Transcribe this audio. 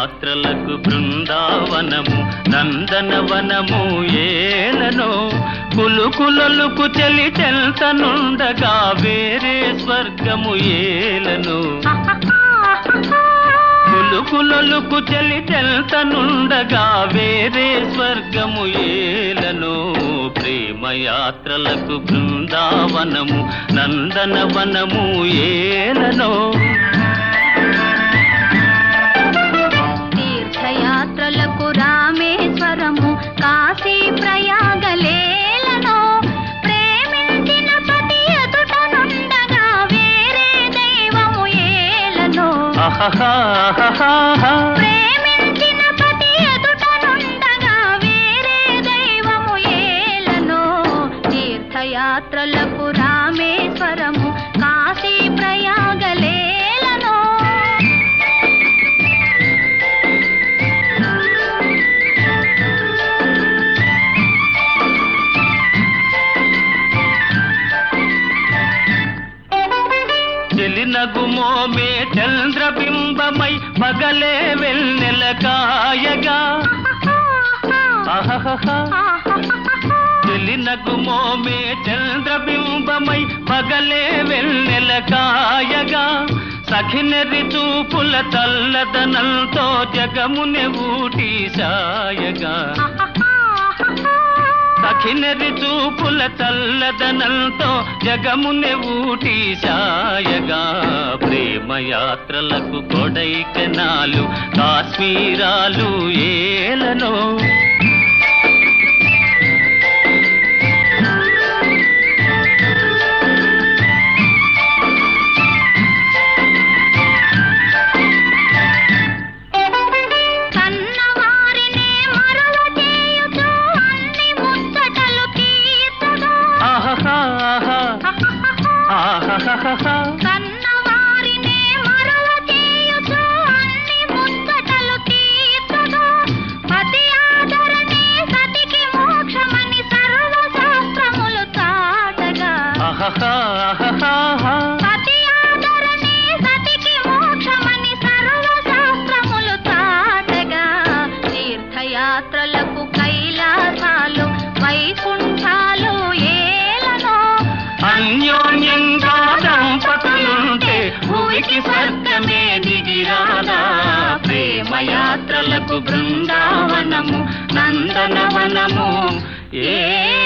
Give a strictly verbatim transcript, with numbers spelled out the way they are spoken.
యాత్రలకు బృందావనము నందనవనము ఏలనో కులుకులొలుకు చెలి చెల్తనుండగా వేరే స్వర్గము ఏలనో కులుకులొలుకు చెలి చెల్తనుండగా వేరే స్వర్గము ఏలనో ప్రేమయాత్రలకు బృందావనము నందనవనము ఏలనో తీర్థయాత్రలకు రామేశ్వరము కాశీ ప్రయాగలేలనో ప్రేమించిన పతి ఎదుటనుండగా వేరే దైవము ఏలనో ప్రేమించిన పతి ఎదుటనుండగా వేరే దైవము ఏలనో తీర్థయాత్రలకు రామేశ్వరము కాశీ ప్రయాగలేలనో చెలినగుమోమే చంద్రబింబమై పగలే వెన్నెల కాయగా చెలినగుమోమే చంద్రబింబమై పగలే వెన్నెల కాయగా సఖినెరి చూపుల తల్లదనంతో జగమునె ఊటి సాయగా సఖినెరి చూపుల చల్లదనంతో జగమునె ఊటి సాయగా ప్రేమయాత్రలకు కొడైకెనాలు కాశ్మీరాలు ఏలనో కన్నవారినే మరువ చేయుచు అన్ని ముచ్చటలు తీర్చగా పతి ఆదరణే సతికి మోక్షమని సర్వ శాస్త్రములు చాటగా పతి ఆదరణే సతికి మోక్షమని సర్వ శాస్త్రములు చాటగా తీర్థయాత్రలకు కైలాసాలు వైకుంఠాలు ఏలనో అన్యోన్యంగా దంపతులుంటే భూమికి స్వర్గమే దిగిరాదా ప్రేమయాత్రలకు బృందావనము నందనవనము ఏ